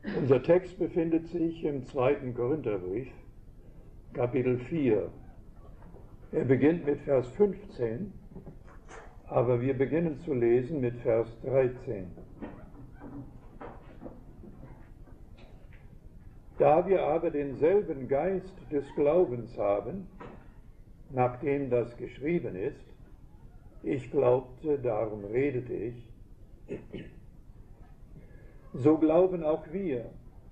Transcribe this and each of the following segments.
Unser Text befindet sich im 2. Korintherbrief, Kapitel 4. Er beginnt mit Vers 15, aber wir beginnen zu lesen mit Vers 13. Da wir aber denselben Geist des Glaubens haben, nachdem das geschrieben ist, ich glaubte, darum redete ich, so glauben auch wir.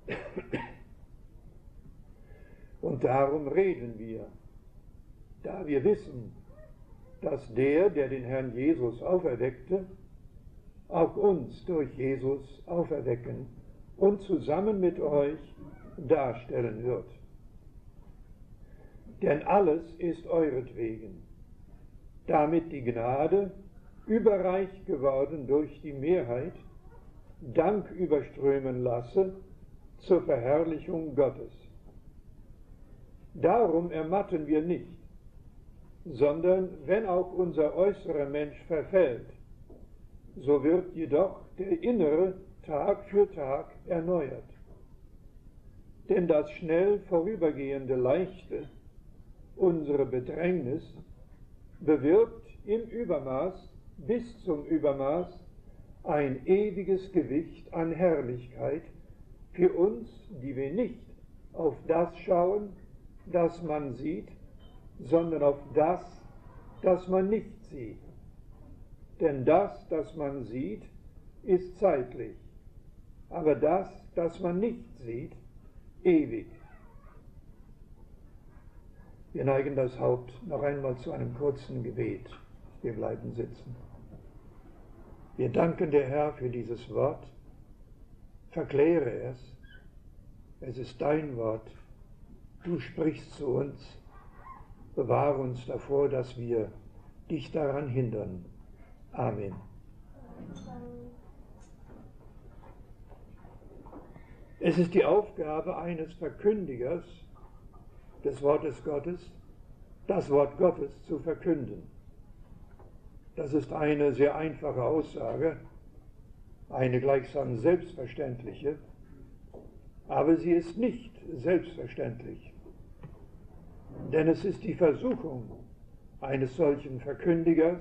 Und darum reden wir, da wir wissen, dass der den Herrn Jesus auferweckte, auch uns durch Jesus auferwecken und zusammen mit euch darstellen wird. Denn alles ist euretwegen, damit die Gnade, überreich geworden durch die Mehrheit, Dank überströmen lasse zur Verherrlichung Gottes. Darum ermatten wir nicht, sondern wenn auch unser äußerer Mensch verfällt, so wird jedoch der innere Tag für Tag erneuert. Denn das schnell vorübergehende Leichte, unsere Bedrängnis, bewirkt im Übermaß bis zum Übermaß ein ewiges Gewicht an Herrlichkeit für uns, die wir nicht auf das schauen, das man sieht, sondern auf das, das man nicht sieht. Denn das man sieht, ist zeitlich, aber das man nicht sieht, ewig. Wir neigen das Haupt noch einmal zu einem kurzen Gebet. Wir bleiben sitzen. Wir danken dir, Herr, für dieses Wort. Verkläre es. Es ist dein Wort. Du sprichst zu uns. Bewahre uns davor, dass wir dich daran hindern. Amen. Es ist die Aufgabe eines Verkündigers des Wortes Gottes, das Wort Gottes zu verkünden. Das ist eine sehr einfache Aussage, eine gleichsam selbstverständliche, aber sie ist nicht selbstverständlich. Denn es ist die Versuchung eines solchen Verkündigers,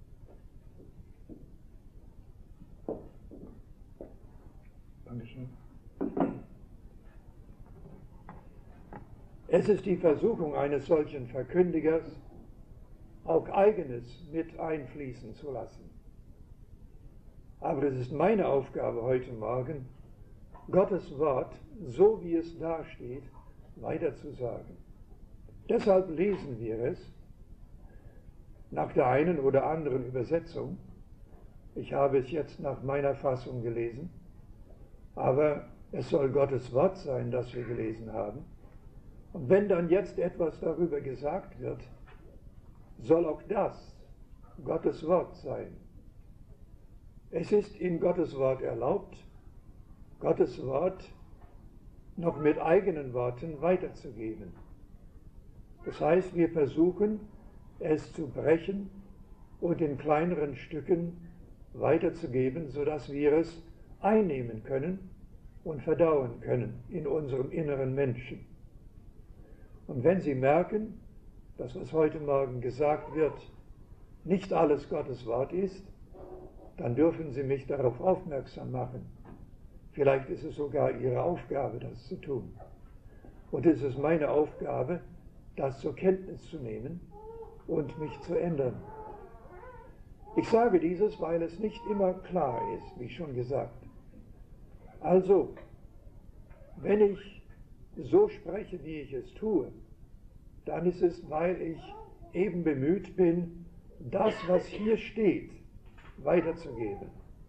es ist die Versuchung eines solchen Verkündigers, auch Eigenes mit einfließen zu lassen. Aber es ist meine Aufgabe heute Morgen, Gottes Wort, so wie es dasteht, weiterzusagen. Deshalb lesen wir es nach der einen oder anderen Übersetzung. Ich habe es jetzt nach meiner Fassung gelesen, aber es soll Gottes Wort sein, das wir gelesen haben. Und wenn dann jetzt etwas darüber gesagt wird, soll auch das Gottes Wort sein. Es ist in Gottes Wort erlaubt, Gottes Wort noch mit eigenen Worten weiterzugeben. Das heißt, wir versuchen, es zu brechen und in kleineren Stücken weiterzugeben, sodass wir es einnehmen können und verdauen können in unserem inneren Menschen. Und wenn Sie merken, dass was heute Morgen gesagt wird, nicht alles Gottes Wort ist, dann dürfen Sie mich darauf aufmerksam machen. Vielleicht ist es sogar Ihre Aufgabe, das zu tun. Und es ist meine Aufgabe, das zur Kenntnis zu nehmen und mich zu ändern. Ich sage dieses, weil es nicht immer klar ist, wie schon gesagt. Also, wenn ich so spreche, wie ich es tue, dann ist es, weil ich eben bemüht bin, das, was hier steht, weiterzugeben.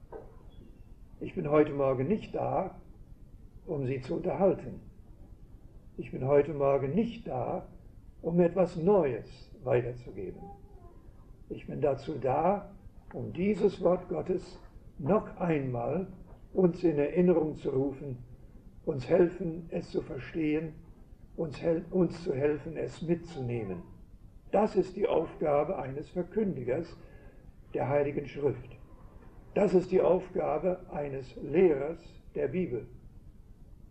Ich bin heute Morgen nicht da, um Sie zu unterhalten. Ich bin heute Morgen nicht da, um etwas Neues weiterzugeben. Ich bin dazu da, um dieses Wort Gottes noch einmal uns in Erinnerung zu rufen, uns helfen, es zu verstehen, uns zu helfen, es mitzunehmen. Das ist die Aufgabe eines Verkündigers der Heiligen Schrift. Das ist die Aufgabe eines Lehrers der Bibel.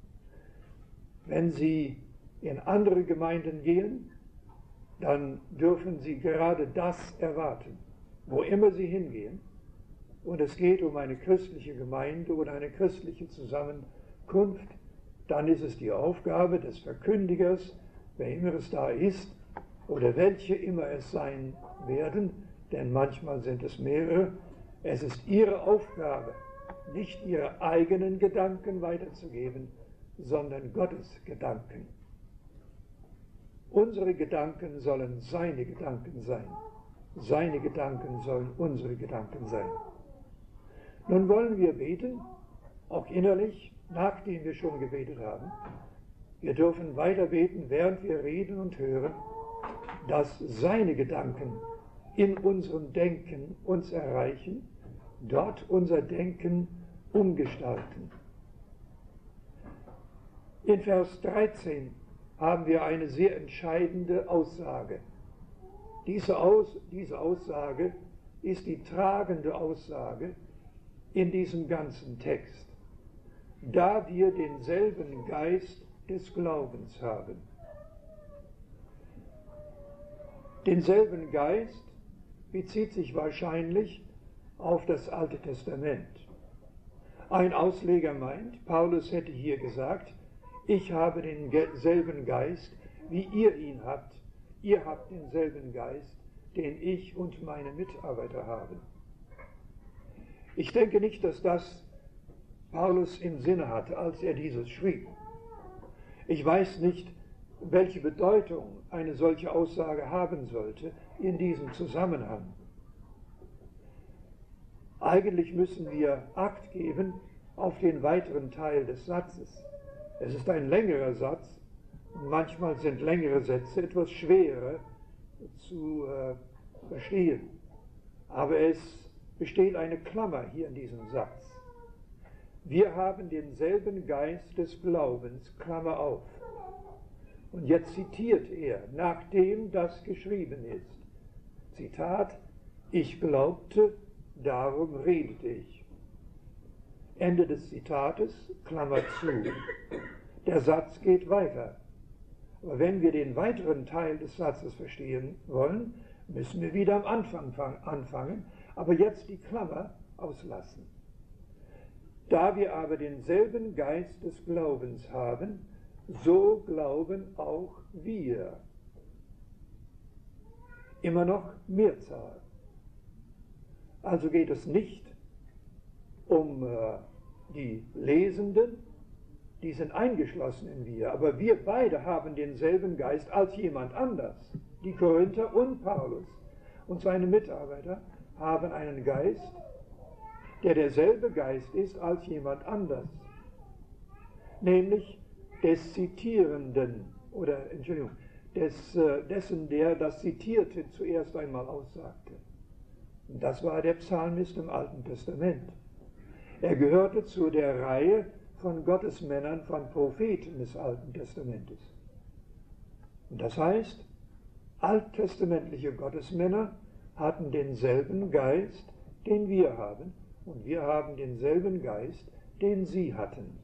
Wenn Sie in andere Gemeinden gehen, dann dürfen Sie gerade das erwarten, wo immer Sie hingehen. Und es geht um eine christliche Gemeinde oder eine christliche Zusammenkunft, dann ist es die Aufgabe des Verkündigers, wer immer es da ist oder welche immer es sein werden, denn manchmal sind es mehrere, es ist ihre Aufgabe, nicht ihre eigenen Gedanken weiterzugeben, sondern Gottes Gedanken. Unsere Gedanken sollen seine Gedanken sein. Seine Gedanken sollen unsere Gedanken sein. Nun wollen wir beten, auch innerlich, nachdem wir schon gebetet haben. Wir dürfen weiter beten, während wir reden und hören, dass seine Gedanken in unserem Denken uns erreichen, dort unser Denken umgestalten. In Vers 13 haben wir eine sehr entscheidende Aussage. Diese Aussage ist die tragende Aussage in diesem ganzen Text. Da wir denselben Geist des Glaubens haben. Denselben Geist bezieht sich wahrscheinlich auf das Alte Testament. Ein Ausleger meint, Paulus hätte hier gesagt, ich habe denselben Geist, wie ihr ihn habt. Ihr habt denselben Geist, den ich und meine Mitarbeiter haben. Ich denke nicht, dass das Paulus im Sinne hatte, als er dieses schrieb. Ich weiß nicht, welche Bedeutung eine solche Aussage haben sollte in diesem Zusammenhang. Eigentlich müssen wir Acht geben auf den weiteren Teil des Satzes. Es ist ein längerer Satz und manchmal sind längere Sätze etwas schwerer zu verstehen. Aber es besteht eine Klammer hier in diesem Satz. Wir haben denselben Geist des Glaubens, Klammer auf. Und jetzt zitiert er, nachdem das geschrieben ist. Zitat, ich glaubte, darum redete ich. Ende des Zitates, Klammer zu. Der Satz geht weiter. Aber wenn wir den weiteren Teil des Satzes verstehen wollen, müssen wir wieder am Anfang anfangen, aber jetzt die Klammer auslassen. Da wir aber denselben Geist des Glaubens haben, so glauben auch wir. Immer noch Mehrzahl. Also geht es nicht um die Lesenden, die sind eingeschlossen in wir, aber wir beide haben denselben Geist als jemand anders. Die Korinther und Paulus und seine Mitarbeiter haben einen Geist, der derselbe Geist ist als jemand anders, nämlich des Zitierenden, oder Entschuldigung, dessen, der das Zitierte zuerst einmal aussagte. Und das war der Psalmist im Alten Testament. Er gehörte zu der Reihe von Gottesmännern, von Propheten des Alten Testamentes. Und das heißt, alttestamentliche Gottesmänner hatten denselben Geist, den wir haben, und wir haben denselben Geist, den sie hatten.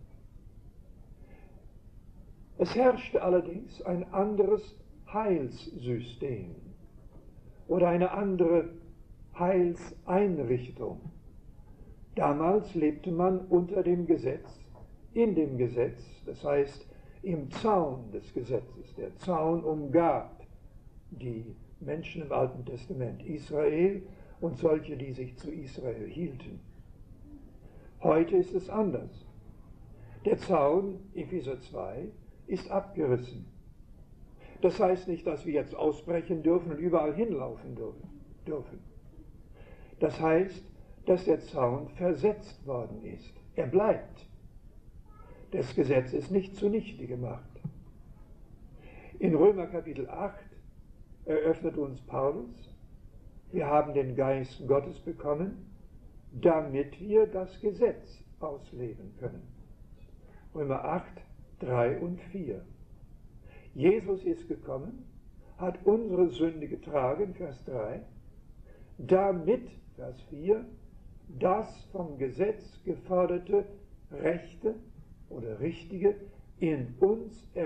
Es herrschte allerdings ein anderes Heilssystem oder eine andere Heilseinrichtung. Damals lebte man unter dem Gesetz, in dem Gesetz, das heißt im Zaun des Gesetzes. Der Zaun umgab die Menschen im Alten Testament, Israel und solche, die sich zu Israel hielten. Heute ist es anders. Der Zaun, Epheser 2, ist abgerissen. Das heißt nicht, dass wir jetzt ausbrechen dürfen und überall hinlaufen dürfen. Das heißt, dass der Zaun versetzt worden ist. Er bleibt. Das Gesetz ist nicht zunichte gemacht. In Römer Kapitel 8 eröffnet uns Paulus, wir haben den Geist Gottes bekommen, damit wir das Gesetz ausleben können. Römer 8, 3 und 4. Jesus ist gekommen, hat unsere Sünde getragen, Vers 3, damit, Vers 4, das vom Gesetz geforderte Rechte oder Richtige in uns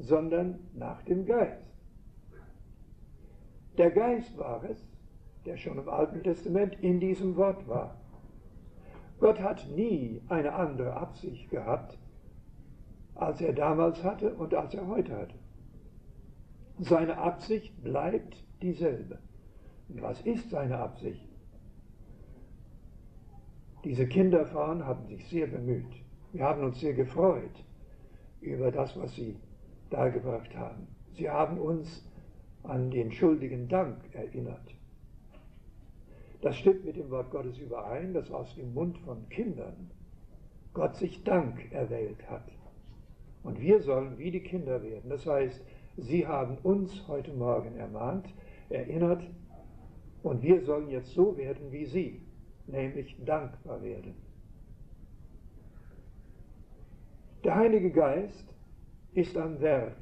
sondern nach dem Geist. Der Geist war es, der schon im Alten Testament in diesem Wort war. Gott hat nie eine andere Absicht gehabt, als er damals hatte und als er heute hatte. Seine Absicht bleibt dieselbe. Und was ist seine Absicht? Diese Kinderfrauen haben sich sehr bemüht. Wir haben uns sehr gefreut über das, was sie dargebracht haben. Sie haben uns an den schuldigen Dank erinnert. Das stimmt mit dem Wort Gottes überein, dass aus dem Mund von Kindern Gott sich Dank erwählt hat. Und wir sollen wie die Kinder werden. Das heißt, sie haben uns heute Morgen ermahnt, erinnert, und wir sollen jetzt so werden wie sie, nämlich dankbar werden. Der Heilige Geist ist am Werk.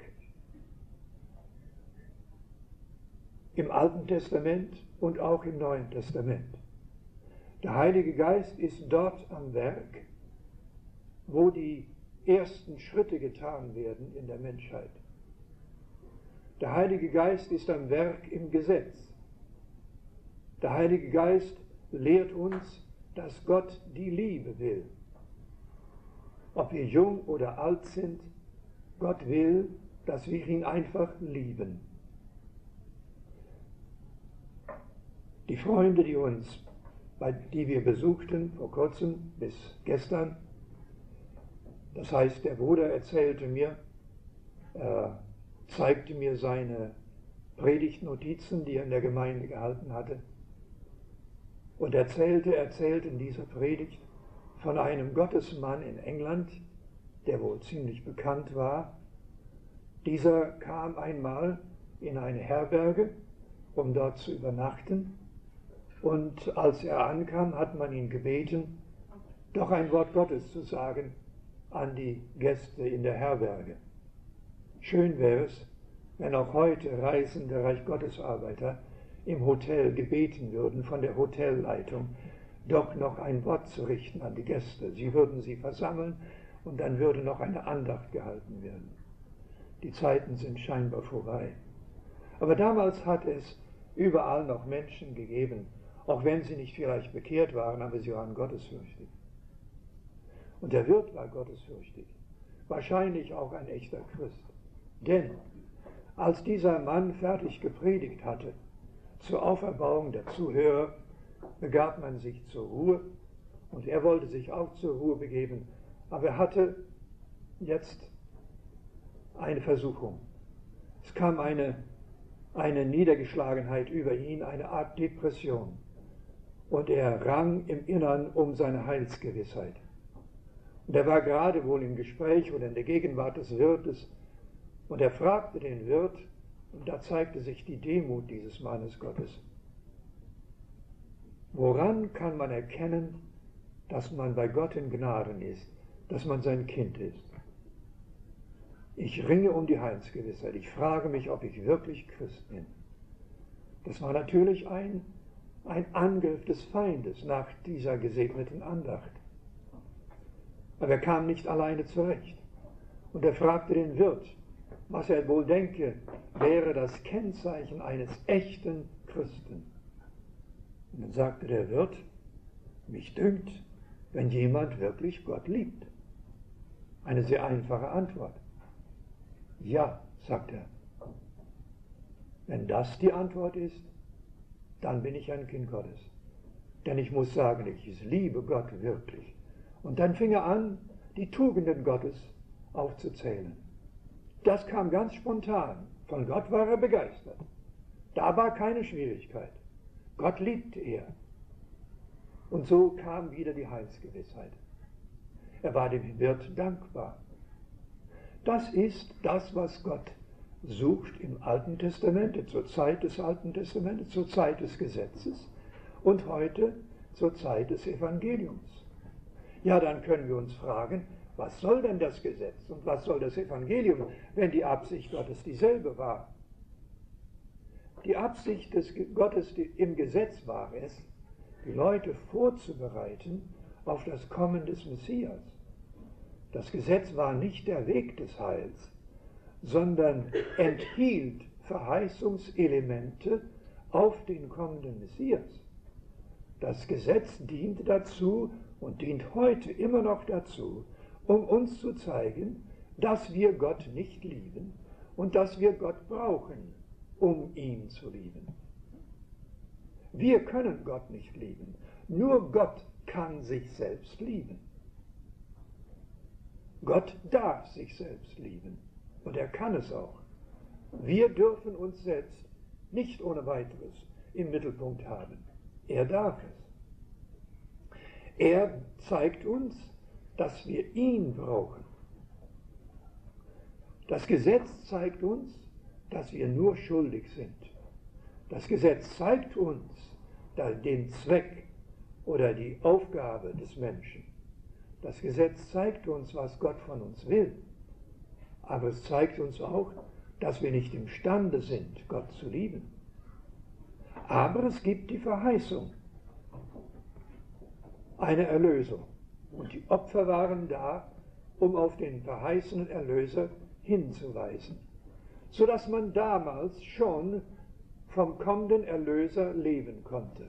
Im Alten Testament und auch im Neuen Testament. Der Heilige Geist ist dort am Werk, wo die ersten Schritte getan werden in der Menschheit. Der Heilige Geist ist am Werk im Gesetz. Der Heilige Geist lehrt uns, dass Gott die Liebe will. Ob wir jung oder alt sind, Gott will, dass wir ihn einfach lieben. Die Freunde, die wir besuchten, vor kurzem bis gestern, das heißt, der Bruder erzählte mir, zeigte mir seine Predigtnotizen, die er in der Gemeinde gehalten hatte, und erzählte in dieser Predigt von einem Gottesmann in England, der wohl ziemlich bekannt war. Dieser kam einmal in eine Herberge, um dort zu übernachten, und als er ankam, hat man ihn gebeten, doch ein Wort Gottes zu sagen an die Gäste in der Herberge. Schön wäre es, wenn auch heute reisende Reich Gottes Arbeiter im Hotel gebeten würden von der Hotelleitung, doch noch ein Wort zu richten an die Gäste. Sie würden sie versammeln und dann würde noch eine Andacht gehalten werden. Die Zeiten sind scheinbar vorbei. Aber damals hat es überall noch Menschen gegeben, auch wenn sie nicht vielleicht bekehrt waren, aber sie waren gottesfürchtig. Und der Wirt war gottesfürchtig, wahrscheinlich auch ein echter Christ. Denn als dieser Mann fertig gepredigt hatte, zur Auferbauung der Zuhörer, begab man sich zur Ruhe, und er wollte sich auch zur Ruhe begeben, aber er hatte jetzt eine Versuchung. Es kam eine Niedergeschlagenheit über ihn, eine Art Depression, und er rang im Innern um seine Heilsgewissheit. Und er war gerade wohl im Gespräch oder in der Gegenwart des Wirtes, und er fragte den Wirt, und da zeigte sich die Demut dieses Mannes Gottes. Woran kann man erkennen, dass man bei Gott in Gnaden ist, dass man sein Kind ist? Ich ringe um die Heilsgewissheit. Ich frage mich, ob ich wirklich Christ bin. Das war natürlich ein Angriff des Feindes nach dieser gesegneten Andacht. Aber er kam nicht alleine zurecht. Und er fragte den Wirt, was er wohl denke, wäre das Kennzeichen eines echten Christen. Und dann sagte der Wirt, mich dünkt, wenn jemand wirklich Gott liebt. Eine sehr einfache Antwort. Ja, sagt er. Wenn das die Antwort ist, dann bin ich ein Kind Gottes. Denn ich muss sagen, ich liebe Gott wirklich. Und dann fing er an, die Tugenden Gottes aufzuzählen. Das kam ganz spontan. Von Gott war er begeistert. Da war keine Schwierigkeit. Gott liebte er. Und so kam wieder die Heilsgewissheit. Er war dem Wirt dankbar. Das ist das, was Gott sucht im Alten Testament, zur Zeit des Alten Testamentes, zur Zeit des Gesetzes und heute zur Zeit des Evangeliums. Ja, dann können wir uns fragen, was soll denn das Gesetz und was soll das Evangelium, wenn die Absicht Gottes dieselbe war? Die Absicht des Gottes im Gesetz war es, die Leute vorzubereiten auf das Kommen des Messias. Das Gesetz war nicht der Weg des Heils, sondern enthielt Verheißungselemente auf den kommenden Messias. Das Gesetz dient dazu und dient heute immer noch dazu, um uns zu zeigen, dass wir Gott nicht lieben und dass wir Gott brauchen, um ihn zu lieben. Wir können Gott nicht lieben. Nur Gott kann sich selbst lieben. Gott darf sich selbst lieben und er kann es auch. Wir dürfen uns selbst nicht ohne weiteres im Mittelpunkt haben. Er darf es. Er zeigt uns, dass wir ihn brauchen. Das Gesetz zeigt uns, dass wir nur schuldig sind. Das Gesetz zeigt uns den Zweck oder die Aufgabe des Menschen. Das Gesetz zeigt uns, was Gott von uns will. Aber es zeigt uns auch, dass wir nicht imstande sind, Gott zu lieben. Aber es gibt die Verheißung, eine Erlösung. Und die Opfer waren da, um auf den verheißenen Erlöser hinzuweisen, sodass man damals schon vom kommenden Erlöser leben konnte.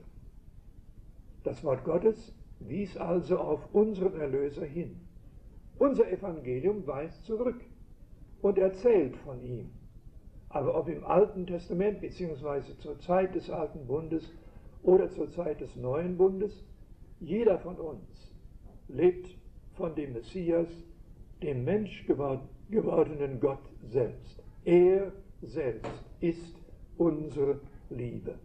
Das Wort Gottes wies also auf unseren Erlöser hin. Unser Evangelium weist zurück und erzählt von ihm. Aber ob im Alten Testament bzw. zur Zeit des Alten Bundes oder zur Zeit des Neuen Bundes, jeder von uns lebt von dem Messias, dem menschgewordenen Gott selbst. Er selbst ist unsere Liebe.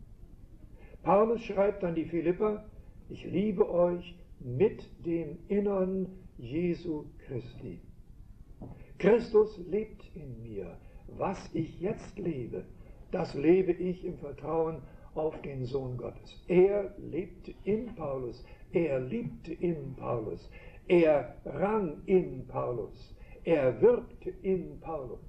Paulus schreibt an die Philipper: Ich liebe euch mit dem Innern Jesu Christi. Christus lebt in mir. Was ich jetzt lebe, das lebe ich im Vertrauen auf den Sohn Gottes. Er lebte in Paulus, er liebte in Paulus, er rang in Paulus, er wirkte in Paulus.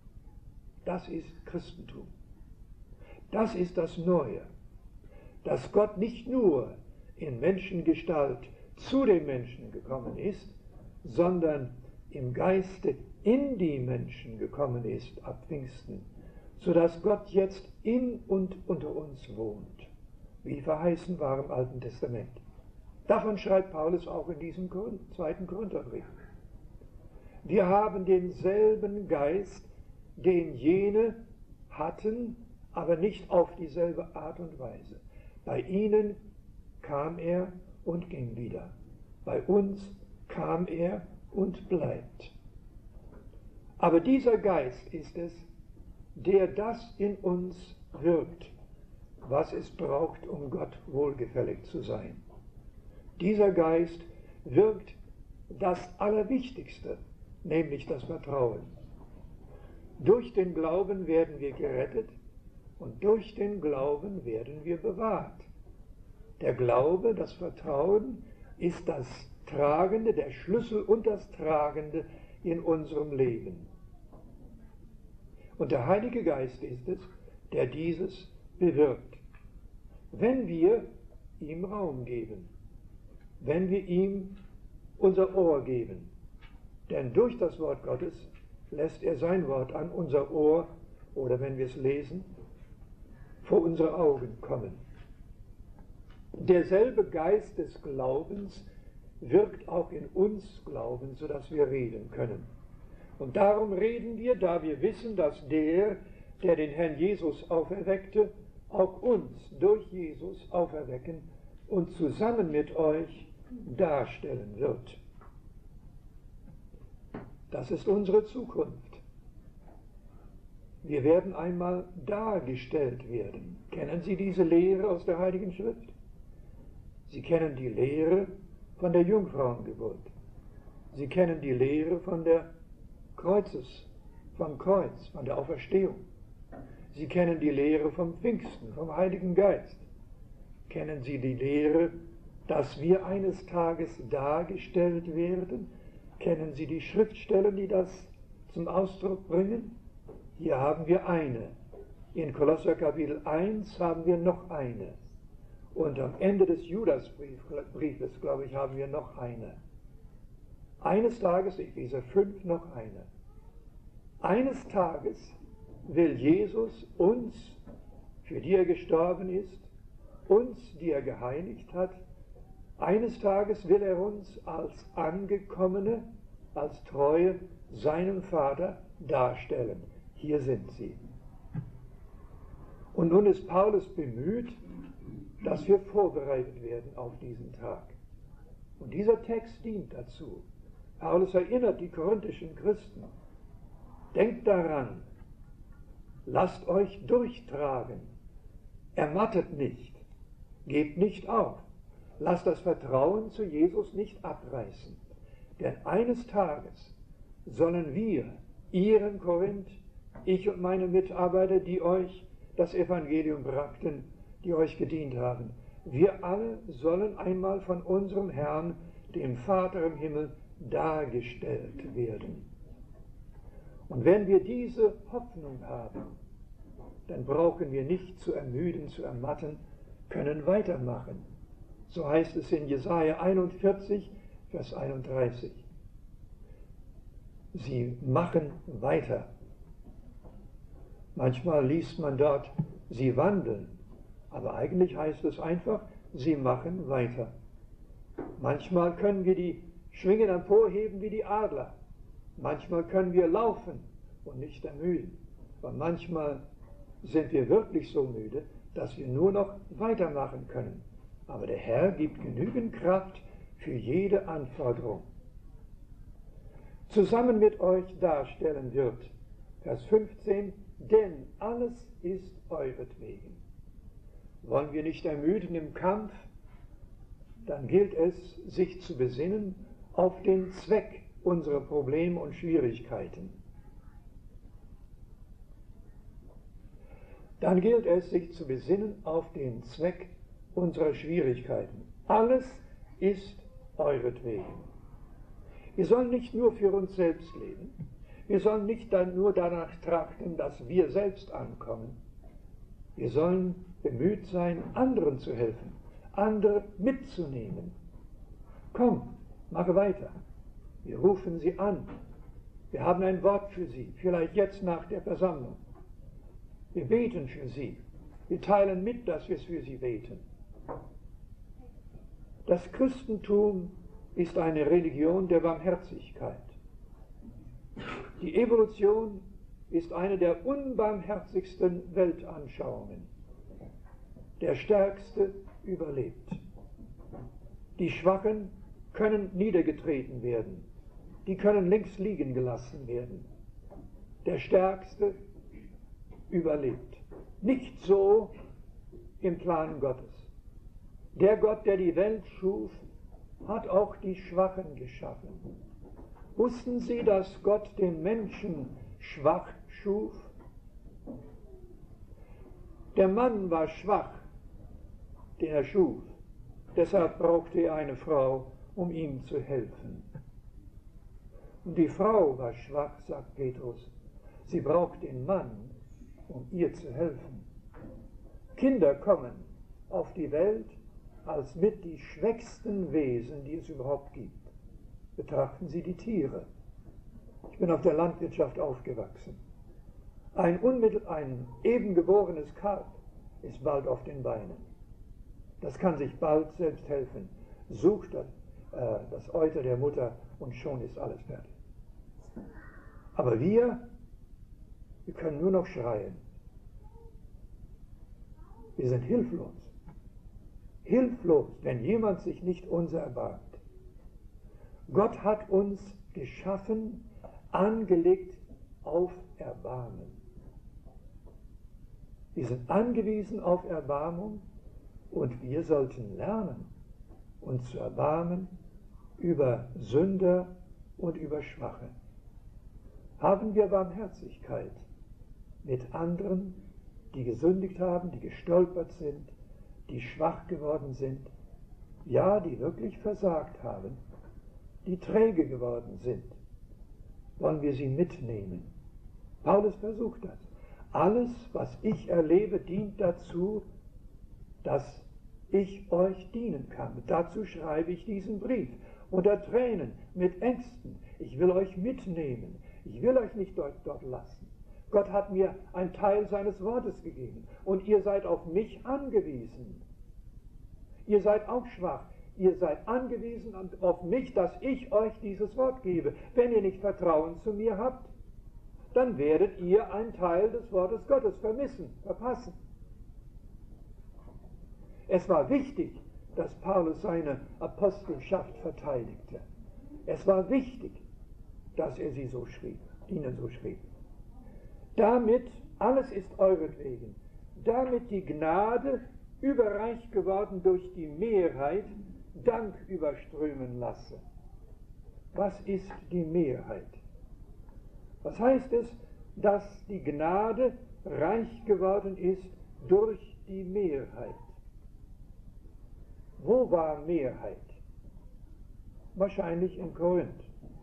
Das ist Christentum. Das ist das Neue, dass Gott nicht nur in Menschengestalt zu den Menschen gekommen ist, sondern im Geiste in die Menschen gekommen ist ab Pfingsten, sodass Gott jetzt in und unter uns wohnt, wie verheißen war im Alten Testament. Davon schreibt Paulus auch in diesem 2. Korintherbrief. Wir haben denselben Geist, den jene hatten, aber nicht auf dieselbe Art und Weise. Bei ihnen kam er und ging wieder. Bei uns kam er und bleibt. Aber dieser Geist ist es, der das in uns wirkt, was es braucht, um Gott wohlgefällig zu sein. Dieser Geist wirkt das Allerwichtigste, nämlich das Vertrauen. Durch den Glauben werden wir gerettet und durch den Glauben werden wir bewahrt. Der Glaube, das Vertrauen ist das Tragende, der Schlüssel und das Tragende in unserem Leben. Und der Heilige Geist ist es, der dieses bewirkt. Wenn wir ihm Raum geben, wenn wir ihm unser Ohr geben, denn durch das Wort Gottes lässt er sein Wort an unser Ohr, oder wenn wir es lesen, vor unsere Augen kommen. Derselbe Geist des Glaubens wirkt auch in uns Glauben, sodass wir reden können. Und darum reden wir, da wir wissen, dass der den Herrn Jesus auferweckte, auch uns durch Jesus auferwecken und zusammen mit euch darstellen wird. Das ist unsere Zukunft. Wir werden einmal dargestellt werden. Kennen Sie diese Lehre aus der Heiligen Schrift? Sie kennen die Lehre von der Jungfrauengeburt. Sie kennen die Lehre von der vom Kreuz, von der Auferstehung. Sie kennen die Lehre vom Pfingsten, vom Heiligen Geist. Kennen Sie die Lehre, dass wir eines Tages dargestellt werden? Kennen Sie die Schriftstellen, die das zum Ausdruck bringen? Hier haben wir eine. In Kolosser Kapitel 1 haben wir noch eine. Und am Ende des Judasbriefes, glaube ich, haben wir noch eine. Eines Tages, Epheser 5, noch eine. Eines Tages will Jesus uns, für die er gestorben ist, uns, die er geheiligt hat, eines Tages will er uns als Angekommene, als Treue seinem Vater darstellen. Hier sind sie. Und nun ist Paulus bemüht, dass wir vorbereitet werden auf diesen Tag. Und dieser Text dient dazu. Paulus erinnert die korinthischen Christen: Denkt daran, lasst euch durchtragen, ermattet nicht, gebt nicht auf, lasst das Vertrauen zu Jesus nicht abreißen. Denn eines Tages sollen wir, ihr in Korinth, ich und meine Mitarbeiter, die euch das Evangelium brachten, die euch gedient haben, wir alle sollen einmal von unserem Herrn, dem Vater im Himmel, dargestellt werden. Und wenn wir diese Hoffnung haben, dann brauchen wir nicht zu ermüden, zu ermatten, können weitermachen. So heißt es in Jesaja 41, Vers 31. Sie machen weiter. Manchmal liest man dort, sie wandeln, aber eigentlich heißt es einfach, sie machen weiter. Manchmal können wir die Schwingen emporheben wie die Adler. Manchmal können wir laufen und nicht ermüden. Und manchmal sind wir wirklich so müde, dass wir nur noch weitermachen können. Aber der Herr gibt genügend Kraft für jede Anforderung. Zusammen mit euch darstellen wird, Vers 15, denn alles ist euretwegen. Wollen wir nicht ermüden im Kampf, dann gilt es, sich zu besinnen auf den Zweck unserer Probleme und Schwierigkeiten. Dann gilt es, sich zu besinnen auf den Zweck unserer Schwierigkeiten. Alles ist euretwegen. Wir sollen nicht nur für uns selbst leben. Wir sollen nicht dann nur danach trachten, dass wir selbst ankommen. Wir sollen bemüht sein, anderen zu helfen, andere mitzunehmen. Komm, mache weiter. Wir rufen sie an. Wir haben ein Wort für sie, vielleicht jetzt nach der Versammlung. Wir beten für sie. Wir teilen mit, dass wir für sie beten. Das Christentum ist eine Religion der Barmherzigkeit. Die Evolution ist eine der unbarmherzigsten Weltanschauungen. Der Stärkste überlebt. Die Schwachen können niedergetreten werden. Die können links liegen gelassen werden. Der Stärkste überlebt. Nicht so im Plan Gottes. Der Gott, der die Welt schuf, hat auch die Schwachen geschaffen. Wussten Sie, dass Gott den Menschen schwach schuf? Der Mann war schwach, den er schuf. Deshalb brauchte er eine Frau, um ihm zu helfen. Und die Frau war schwach, sagt Petrus. Sie braucht den Mann, um ihr zu helfen. Kinder kommen auf die Welt als mit die schwächsten Wesen, die es überhaupt gibt. Betrachten Sie die Tiere. Ich bin auf der Landwirtschaft aufgewachsen. Ein eben geborenes Kalb ist bald auf den Beinen. Das kann sich bald selbst helfen. Sucht das Euter der Mutter und schon ist alles fertig. Aber wir können nur noch schreien. Wir sind hilflos. Hilflos, wenn jemand sich nicht unser erbarmt. Gott hat uns geschaffen, angelegt auf Erbarmen. Wir sind angewiesen auf Erbarmung und wir sollten lernen, uns zu erbarmen über Sünder und über Schwache. Haben wir Barmherzigkeit mit anderen, die gesündigt haben, die gestolpert sind, die schwach geworden sind, ja, die wirklich versagt haben, die träge geworden sind, wollen wir sie mitnehmen. Paulus versucht das. Alles, was ich erlebe, dient dazu, dass ich euch dienen kann. Dazu schreibe ich diesen Brief. Unter Tränen, mit Ängsten. Ich will euch mitnehmen. Ich will euch nicht dort lassen. Gott hat mir einen Teil seines Wortes gegeben und ihr seid auf mich angewiesen. Ihr seid auch schwach. Ihr seid angewiesen auf mich, dass ich euch dieses Wort gebe. Wenn ihr nicht Vertrauen zu mir habt, dann werdet ihr einen Teil des Wortes Gottes verpassen. Es war wichtig, dass Paulus seine Apostelschaft verteidigte. Es war wichtig, dass er ihnen so schrieb. Damit, alles ist euretwegen, damit die Gnade überreich geworden durch die Mehrheit, Dank überströmen lasse. Was ist die Mehrheit? Was heißt es, dass die Gnade reich geworden ist durch die Mehrheit? Wo war Mehrheit? Wahrscheinlich in Korinth.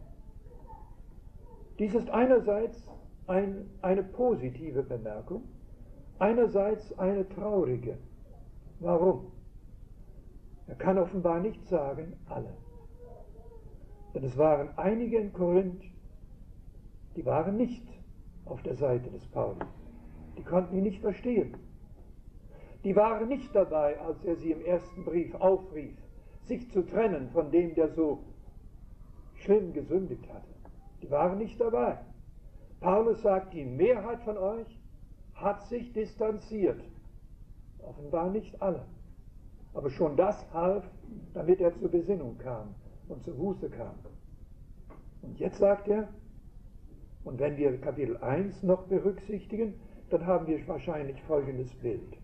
Dies ist einerseits eine positive Bemerkung, einerseits eine traurige. Warum? Er kann offenbar nicht sagen, alle. Denn es waren einige in Korinth, die waren nicht auf der Seite des Paulus. Die konnten ihn nicht verstehen. Die waren nicht dabei, als er sie im ersten Brief aufrief, sich zu trennen von dem, der so schlimm gesündigt hatte. Die waren nicht dabei. Paulus sagt, die Mehrheit von euch hat sich distanziert. Offenbar nicht alle. Aber schon das half, damit er zur Besinnung kam und zur Buße kam. Und jetzt sagt er, und wenn wir Kapitel 1 noch berücksichtigen, dann haben wir wahrscheinlich folgendes Bild.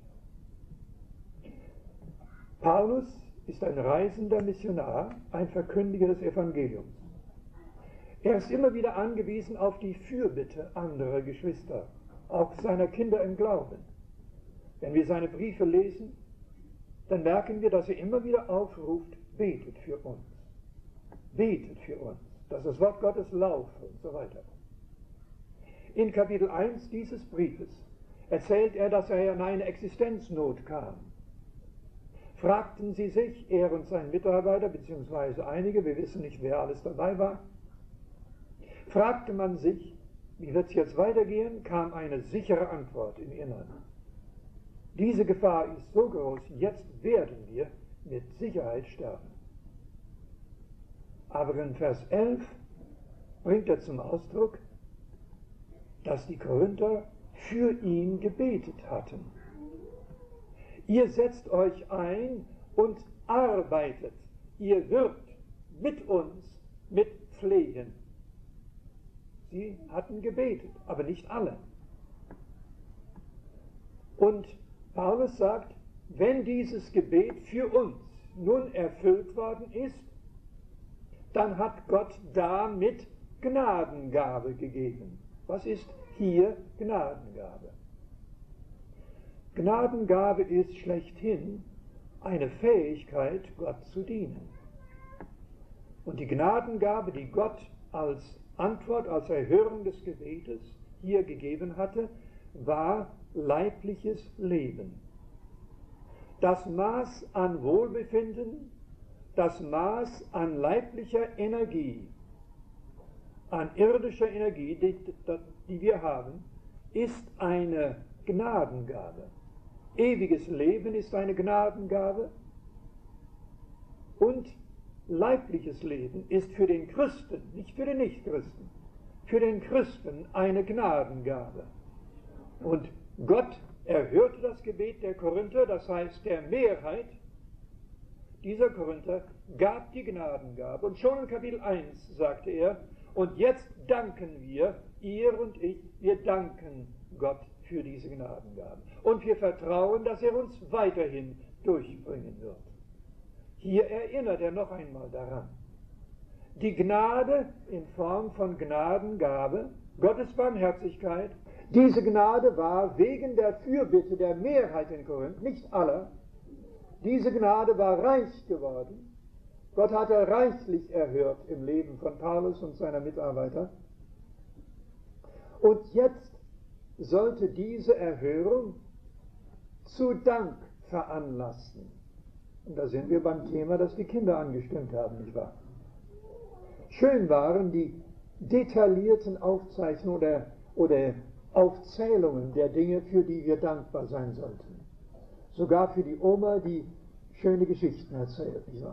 Paulus ist ein reisender Missionar, ein Verkündiger des Evangeliums. Er ist immer wieder angewiesen auf die Fürbitte anderer Geschwister, auch seiner Kinder im Glauben. Wenn wir seine Briefe lesen, dann merken wir, dass er immer wieder aufruft, betet für uns. Betet für uns, dass das Wort Gottes laufe und so weiter. In Kapitel 1 dieses Briefes erzählt er, dass er in eine Existenznot kam. Fragten sie sich, er und sein Mitarbeiter, beziehungsweise einige, wir wissen nicht, wer alles dabei war, fragte man sich, wie wird es jetzt weitergehen, kam eine sichere Antwort im Inneren. Diese Gefahr ist so groß, jetzt werden wir mit Sicherheit sterben. Aber in Vers 11 bringt er zum Ausdruck, dass die Korinther für ihn gebetet hatten. Ihr setzt euch ein und arbeitet. Ihr wirkt mit uns mit Flehen. Sie hatten gebetet, aber nicht alle. Und Paulus sagt, wenn dieses Gebet für uns nun erfüllt worden ist, dann hat Gott damit Gnadengabe gegeben. Was ist hier Gnadengabe? Gnadengabe ist schlechthin eine Fähigkeit, Gott zu dienen. Und die Gnadengabe, die Gott als Antwort, als Erhörung des Gebetes hier gegeben hatte, war leibliches Leben. Das Maß an Wohlbefinden, das Maß an leiblicher Energie, an irdischer Energie, die wir haben, ist eine Gnadengabe. Ewiges Leben ist eine Gnadengabe und leibliches Leben ist für den Christen, nicht für den Nichtchristen, für den Christen eine Gnadengabe. Und Gott erhörte das Gebet der Korinther, das heißt der Mehrheit dieser Korinther, gab die Gnadengabe. Und schon in Kapitel 1 sagte er, und jetzt danken wir, ihr und ich, wir danken Gott für diese Gnadengabe. Und wir vertrauen, dass er uns weiterhin durchbringen wird. Hier erinnert er noch einmal daran. Die Gnade in Form von Gnadengabe, Gottes Barmherzigkeit, diese Gnade war wegen der Fürbitte der Mehrheit in Korinth, nicht aller, diese Gnade war reich geworden. Gott hatte reichlich erhört im Leben von Paulus und seiner Mitarbeiter. Und jetzt sollte diese Erhörung zu Dank veranlassen. Und da sind wir beim Thema, das die Kinder angestimmt haben, nicht wahr? Schön waren die detaillierten Aufzeichnungen oder Aufzählungen der Dinge, für die wir dankbar sein sollten. Sogar für die Oma, die schöne Geschichten erzählt. Ja.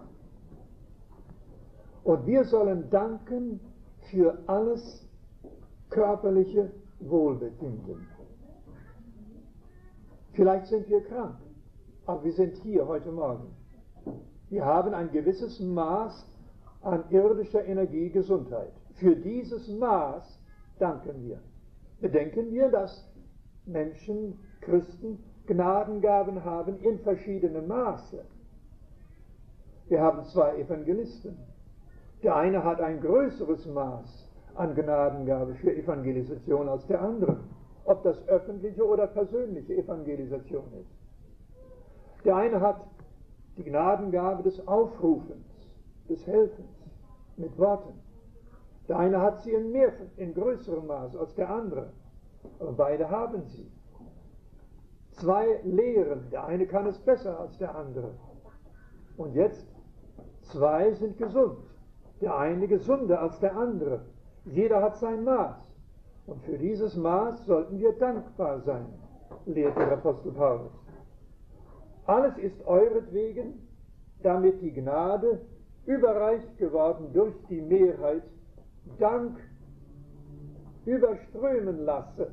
Und wir sollen danken für alles körperliche Wohlbefinden. Vielleicht sind wir krank, aber wir sind hier heute Morgen. Wir haben ein gewisses Maß an irdischer Energie, Gesundheit. Für dieses Maß danken wir. Bedenken wir, dass Menschen, Christen, Gnadengaben haben in verschiedenem Maße. Wir haben zwei Evangelisten. Der eine hat ein größeres Maß an Gnadengabe für Evangelisation als der andere, ob das öffentliche oder persönliche Evangelisation ist. Der eine hat die Gnadengabe des Aufrufens, des Helfens mit Worten. Der eine hat sie in größerem Maß als der andere, aber beide haben sie. Zwei lehren, der eine kann es besser als der andere. Und jetzt, zwei sind gesund, der eine gesunder als der andere. Jeder hat sein Maß. Und für dieses Maß sollten wir dankbar sein, lehrt der Apostel Paulus. Alles ist euretwegen, damit die Gnade überreich geworden durch die Mehrheit Dank überströmen lasse.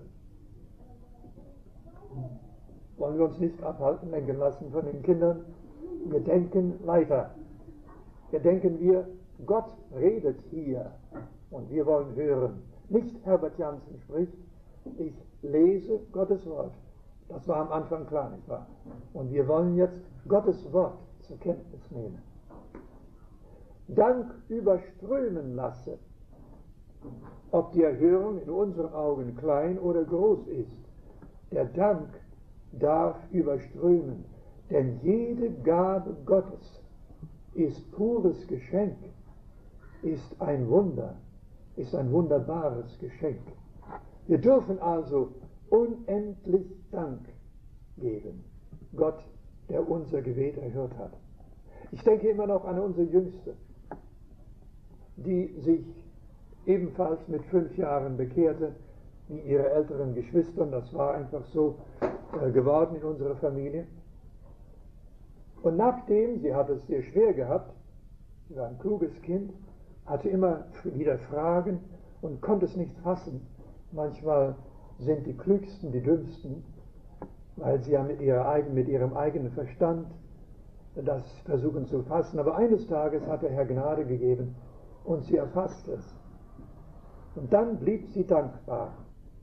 Wollen wir uns nicht abhalten, lenken lassen von den Kindern? Wir denken weiter. Gedenken wir, Gott redet hier und wir wollen hören. Nicht Herbert Jansen spricht, ich lese Gottes Wort. Das war am Anfang klar, nicht wahr? Und wir wollen jetzt Gottes Wort zur Kenntnis nehmen. Dank überströmen lasse. Ob die Erhörung in unseren Augen klein oder groß ist, der Dank darf überströmen, denn jede Gabe Gottes ist pures Geschenk, ist ein Wunder, ist ein wunderbares Geschenk. Wir dürfen also unendlich Dank geben, Gott, der unser Gebet erhört hat. Ich denke immer noch an unsere Jüngste, die sich ebenfalls mit 5 Jahren bekehrte, wie ihre älteren Geschwister. Das war einfach so geworden in unserer Familie. Und nachdem, sie hat es sehr schwer gehabt, sie war ein kluges Kind, hatte immer wieder Fragen und konnte es nicht fassen. Manchmal sind die Klügsten die Dümmsten, weil sie ja mit ihrem eigenen Verstand das versuchen zu fassen. Aber eines Tages hat der Herr Gnade gegeben und sie erfasst es. Und dann blieb sie dankbar.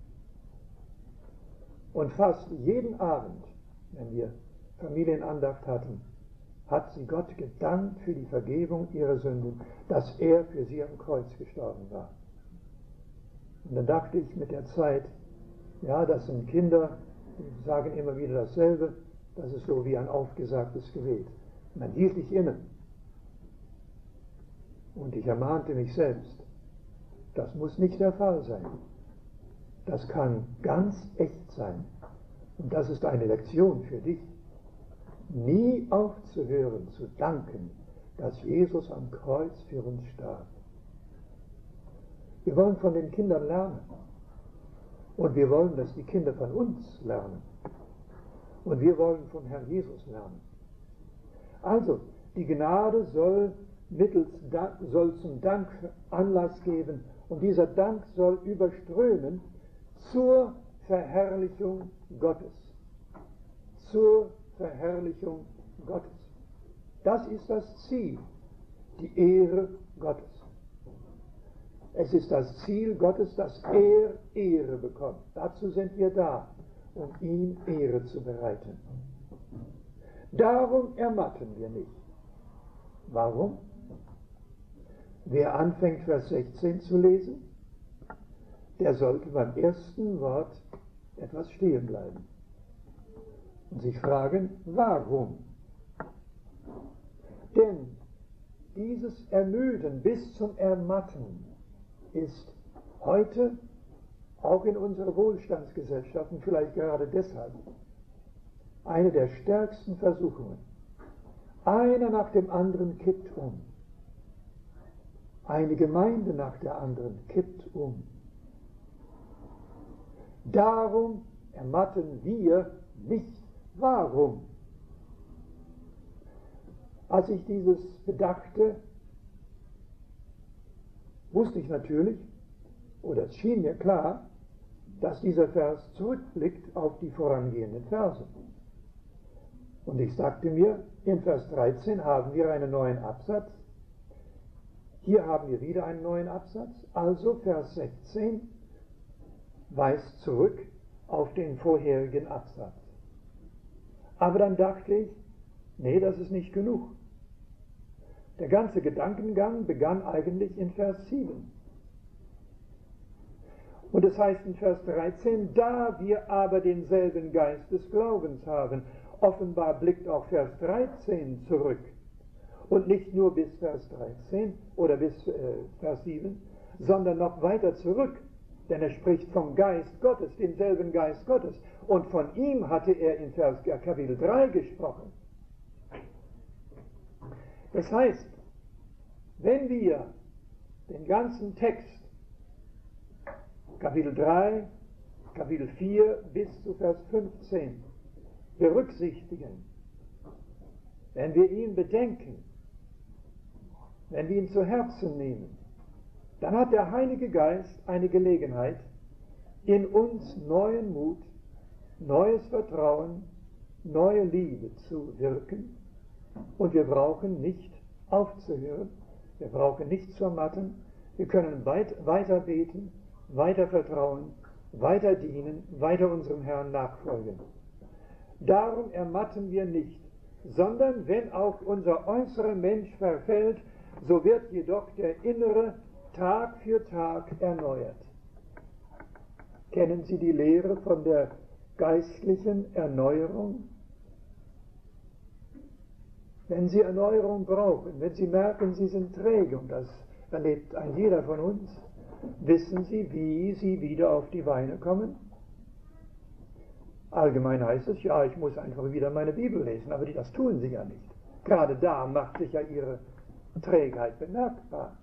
Und fast jeden Abend, wenn wir Familienandacht hatten, hat sie Gott gedankt für die Vergebung ihrer Sünden, dass er für sie am Kreuz gestorben war. Und dann dachte ich mit der Zeit, ja, das sind Kinder, die sagen immer wieder dasselbe, das ist so wie ein aufgesagtes Gebet. Und dann hielt ich inne. Und ich ermahnte mich selbst, das muss nicht der Fall sein. Das kann ganz echt sein. Und das ist eine Lektion für dich. Nie aufzuhören zu danken, dass Jesus am Kreuz für uns starb. Wir wollen von den Kindern lernen. Und wir wollen, dass die Kinder von uns lernen. Und wir wollen vom Herrn Jesus lernen. Also, die Gnade soll zum Dank Anlass geben. Und dieser Dank soll überströmen zur Verherrlichung Gottes. Zur Verherrlichung Gottes. Das ist das Ziel, die Ehre Gottes. Es ist das Ziel Gottes, dass er Ehre bekommt. Dazu sind wir da, um ihm Ehre zu bereiten. Darum ermatten wir nicht. Warum? Wer anfängt, Vers 16 zu lesen, der sollte beim ersten Wort etwas stehen bleiben und sich fragen, warum? Denn dieses Ermüden bis zum Ermatten ist heute, auch in unserer Wohlstandsgesellschaft, und vielleicht gerade deshalb, eine der stärksten Versuchungen. Einer nach dem anderen kippt um. Eine Gemeinde nach der anderen kippt um. Darum ermatten wir nicht. Warum? Als ich dieses bedachte, wusste ich natürlich, oder es schien mir klar, dass dieser Vers zurückblickt auf die vorangehenden Verse. Und ich sagte mir, in Vers 13 haben wir einen neuen Absatz, hier haben wir wieder einen neuen Absatz, also Vers 16 weist zurück auf den vorherigen Absatz. Aber dann dachte ich, nee, das ist nicht genug. Der ganze Gedankengang begann eigentlich in Vers 7. Und es heißt in Vers 13, da wir aber denselben Geist des Glaubens haben. Offenbar blickt auch Vers 13 zurück. Und nicht nur bis Vers 13 oder bis Vers 7, sondern noch weiter zurück. Denn er spricht vom Geist Gottes, demselben Geist Gottes. Und von ihm hatte er in Kapitel 3 gesprochen. Das heißt, wenn wir den ganzen Text, Kapitel 3, Kapitel 4 bis zu Vers 15, berücksichtigen, wenn wir ihn bedenken, wenn wir ihn zu Herzen nehmen, dann hat der Heilige Geist eine Gelegenheit, in uns neuen Mut, neues Vertrauen, neue Liebe zu wirken. Und wir brauchen nicht aufzuhören, wir brauchen nicht zu ermatten, wir können weiter beten, weiter vertrauen, weiter dienen, weiter unserem Herrn nachfolgen. Darum ermatten wir nicht, sondern wenn auch unser äußerer Mensch verfällt, so wird jedoch der innere Tag für Tag erneuert. Kennen Sie die Lehre von der geistlichen Erneuerung? Wenn Sie Erneuerung brauchen, wenn Sie merken, Sie sind träge, und das erlebt ein jeder von uns, wissen Sie, wie Sie wieder auf die Beine kommen? Allgemein heißt es, ja, ich muss einfach wieder meine Bibel lesen, aber das tun Sie ja nicht. Gerade da macht sich ja Ihre Trägheit bemerkbar.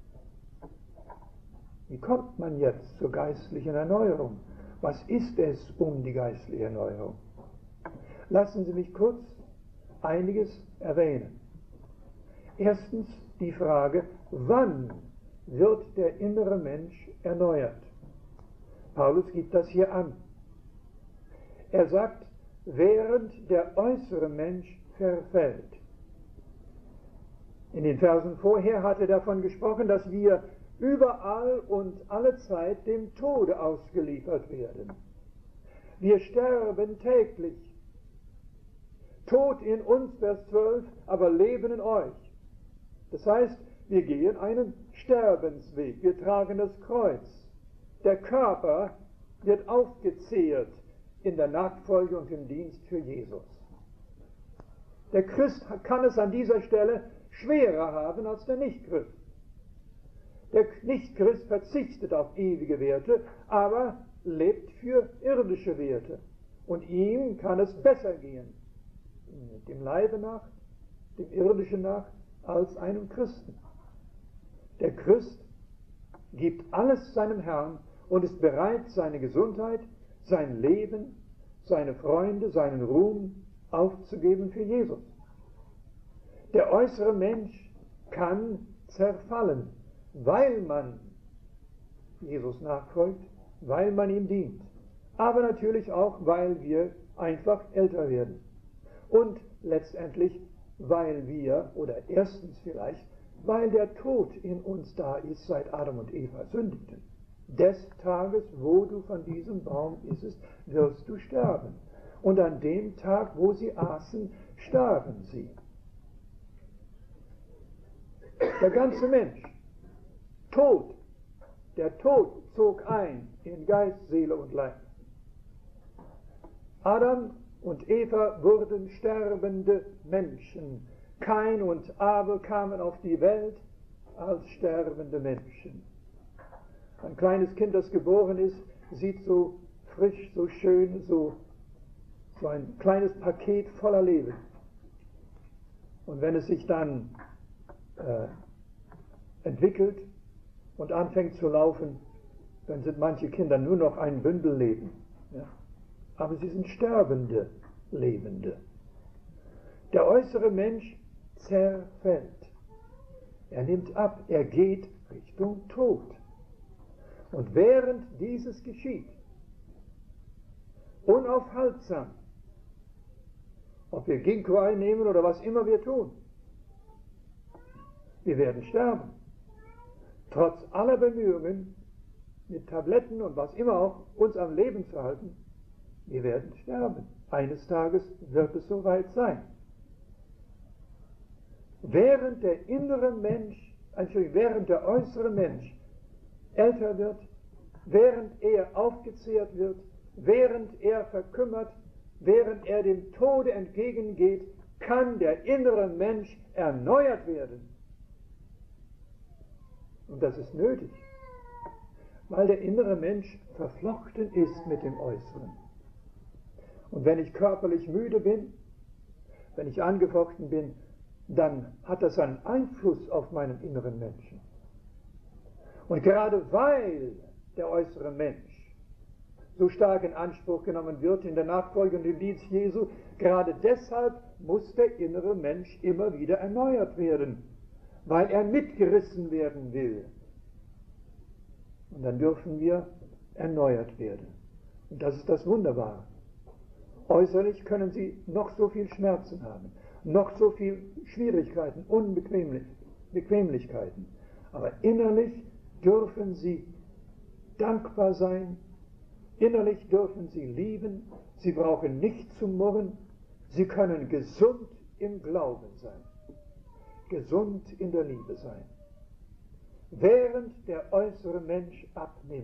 Wie kommt man jetzt zur geistlichen Erneuerung? Was ist es um die geistliche Erneuerung? Lassen Sie mich kurz einiges erwähnen. Erstens die Frage, wann wird der innere Mensch erneuert? Paulus gibt das hier an. Er sagt, während der äußere Mensch verfällt. In den Versen vorher hat er davon gesprochen, dass wir überall und alle Zeit dem Tode ausgeliefert werden. Wir sterben täglich. Tod in uns, Vers 12, aber Leben in euch. Das heißt, wir gehen einen Sterbensweg, wir tragen das Kreuz. Der Körper wird aufgezehrt in der Nachfolge und im Dienst für Jesus. Der Christ kann es an dieser Stelle schwerer haben als der Nichtchrist. Der Nichtchrist verzichtet auf ewige Werte, aber lebt für irdische Werte. Und ihm kann es besser gehen, dem Leibe nach, dem Irdischen nach, als einem Christen. Der Christ gibt alles seinem Herrn und ist bereit, seine Gesundheit, sein Leben, seine Freunde, seinen Ruhm aufzugeben für Jesus. Der äußere Mensch kann zerfallen, weil man Jesus nachfolgt, weil man ihm dient, aber natürlich auch, weil wir einfach älter werden. Und letztendlich, weil wir, oder erstens vielleicht, weil der Tod in uns da ist, seit Adam und Eva sündigten. Des Tages, wo du von diesem Baum isst, wirst du sterben. Und an dem Tag, wo sie aßen, starben sie. Der ganze Mensch, tot, der Tod zog ein in Geist, Seele und Leib. Adam und Eva wurden sterbende Menschen. Kain und Abel kamen auf die Welt als sterbende Menschen. Ein kleines Kind, das geboren ist, sieht so frisch, so schön, so ein kleines Paket voller Leben. Und wenn es sich dann entwickelt und anfängt zu laufen, dann sind manche Kinder nur noch ein Bündel Leben. Ja? Aber sie sind sterbende Lebende. Der äußere Mensch zerfällt. Er nimmt ab, er geht Richtung Tod. Und während dieses geschieht, unaufhaltsam, ob wir Ginkgo einnehmen oder was immer wir tun, wir werden sterben. Trotz aller Bemühungen, mit Tabletten und was immer auch, uns am Leben zu halten, wir werden sterben. Eines Tages wird es soweit sein. Während der äußere Mensch älter wird, während er aufgezehrt wird, während er verkümmert, während er dem Tode entgegengeht, kann der innere Mensch erneuert werden. Und das ist nötig, weil der innere Mensch verflochten ist mit dem Äußeren. Und wenn ich körperlich müde bin, wenn ich angefochten bin, dann hat das einen Einfluss auf meinen inneren Menschen. Und gerade weil der äußere Mensch so stark in Anspruch genommen wird in der nachfolgenden Dienst Jesu, gerade deshalb muss der innere Mensch immer wieder erneuert werden, weil er mitgerissen werden will. Und dann dürfen wir erneuert werden. Und das ist das Wunderbare. Äußerlich können sie noch so viel Schmerzen haben, noch so viel Schwierigkeiten, Unbequemlichkeiten. Aber innerlich dürfen sie dankbar sein, innerlich dürfen sie lieben, sie brauchen nicht zu murren, sie können gesund im Glauben sein, gesund in der Liebe sein, während der äußere Mensch abnimmt.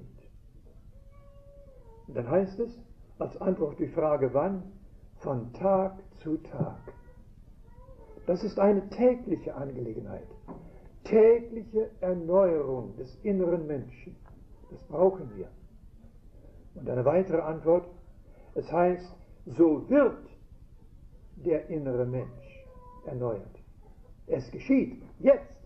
Und dann heißt es, als Antwort auf die Frage wann, von Tag zu Tag. Das ist eine tägliche Angelegenheit, tägliche Erneuerung des inneren Menschen. Das brauchen wir. Und eine weitere Antwort, es heißt, so wird der innere Mensch erneuert. Es geschieht jetzt,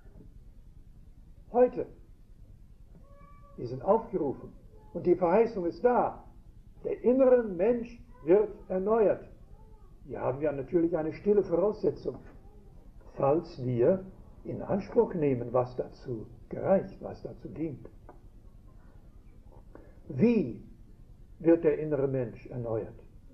heute. Wir sind aufgerufen und die Verheißung ist da. Der innere Mensch wird erneuert. Hier haben wir natürlich eine stille Voraussetzung, falls wir in Anspruch nehmen, was dazu gereicht, was dazu dient. Wie wird der innere Mensch erneuert?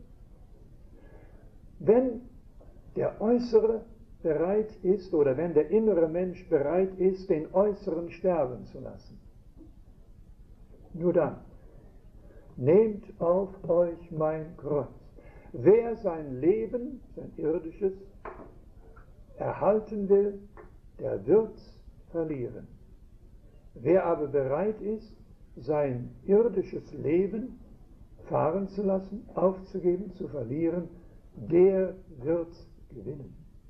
Wenn der äußere bereit ist, oder wenn der innere Mensch bereit ist, den äußeren sterben zu lassen, nur dann. Nehmt auf euch mein Kreuz. Wer sein Leben, sein irdisches, erhalten will, der wird's verlieren. Wer aber bereit ist, sein irdisches Leben fahren zu lassen, aufzugeben, zu verlieren, der wird's gewinnen.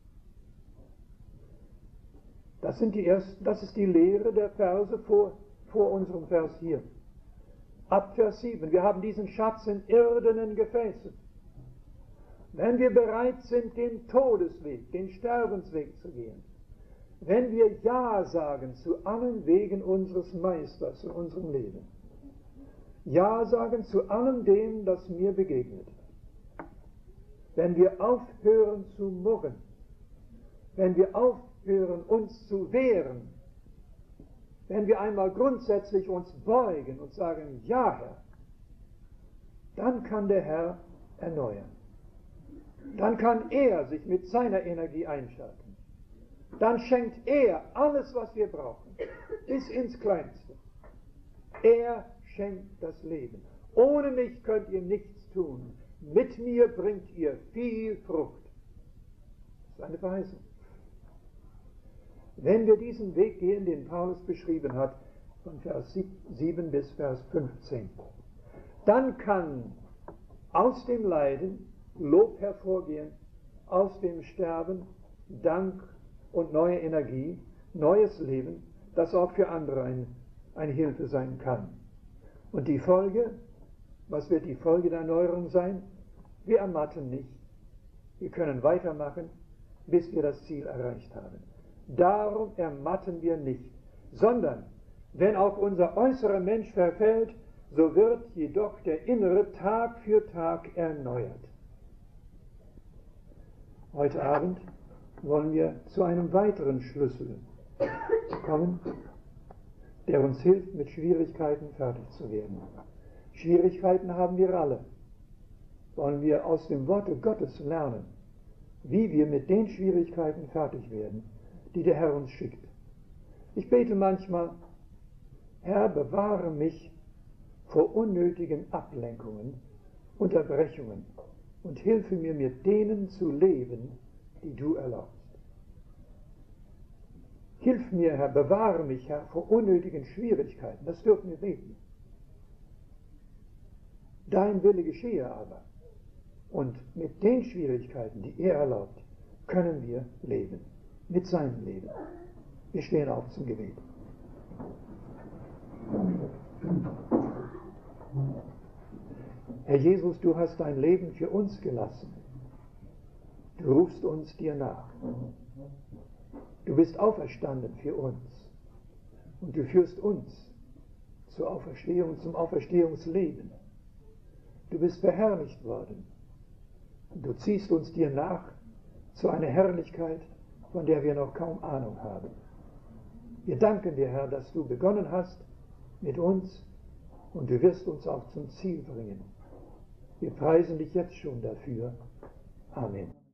Das ist die Lehre der Verse vor unserem Vers hier. Ab Vers 7, wir haben diesen Schatz in irdenen Gefäßen. Wenn wir bereit sind, den Todesweg, den Sterbensweg zu gehen, wenn wir Ja sagen zu allen Wegen unseres Meisters in unserem Leben, Ja sagen zu allem dem, das mir begegnet, wenn wir aufhören zu murren, wenn wir aufhören, uns zu wehren, wenn wir einmal grundsätzlich uns beugen und sagen, ja Herr, dann kann der Herr erneuern. Dann kann er sich mit seiner Energie einschalten. Dann schenkt er alles, was wir brauchen, bis ins Kleinste. Er schenkt das Leben. Ohne mich könnt ihr nichts tun. Mit mir bringt ihr viel Frucht. Das ist eine Verheißung. Wenn wir diesen Weg gehen, den Paulus beschrieben hat, von Vers 7 bis Vers 15, dann kann aus dem Leiden Lob hervorgehen, aus dem Sterben Dank und neue Energie, neues Leben, das auch für andere eine Hilfe sein kann. Und die Folge, was wird die Folge der Erneuerung sein? Wir ermatten nicht. Wir können weitermachen, bis wir das Ziel erreicht haben. Darum ermatten wir nicht. sondern wenn auch unser äußerer Mensch verfällt, so wird jedoch der innere Tag für Tag erneuert. Heute Abend wollen wir zu einem weiteren Schlüssel kommen, der uns hilft, mit Schwierigkeiten fertig zu werden. Schwierigkeiten haben wir alle. Wollen wir aus dem Worte Gottes lernen, wie wir mit den Schwierigkeiten fertig werden, die der Herr uns schickt. Ich bete manchmal, Herr, bewahre mich vor unnötigen Ablenkungen, Unterbrechungen und hilfe mir, mit denen zu leben, die du erlaubst. Hilf mir, Herr, bewahre mich, Herr, vor unnötigen Schwierigkeiten. Das dürfen wir beten. Dein Wille geschehe aber. Und mit den Schwierigkeiten, die er erlaubt, können wir leben. Mit seinem Leben. Wir stehen auf zum Gebet. Herr Jesus, du hast dein Leben für uns gelassen. Du rufst uns dir nach. Du bist auferstanden für uns. Und du führst uns zur Auferstehung, zum Auferstehungsleben. Du bist verherrlicht worden. Und du ziehst uns dir nach zu einer Herrlichkeit, von der wir noch kaum Ahnung haben. Wir danken dir, Herr, dass du begonnen hast mit uns und du wirst uns auch zum Ziel bringen. Wir preisen dich jetzt schon dafür. Amen.